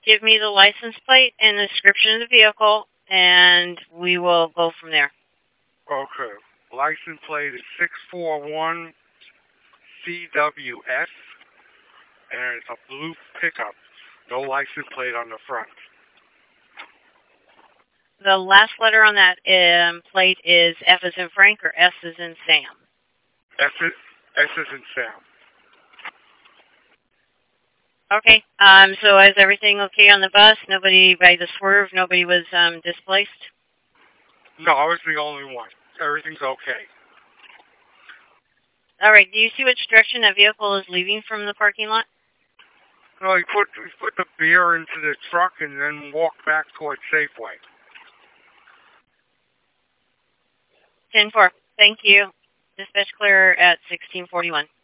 give me the license plate and the description of the vehicle, and we will go from there. Okay. License plate is 641 CWS, and it's a blue pickup. No license plate on the front. The last letter on that plate is F as in Frank or S as in Sam? S is in Sam. Okay. So is everything okay on the bus? Nobody by the swerve? Nobody was displaced? No, I was the only one. Everything's okay. All right. Do you see which direction that vehicle is leaving from the parking lot? No, he put the beer into the truck and then walked back towards Safeway. 10-4. Thank you. Dispatch clear at 1641.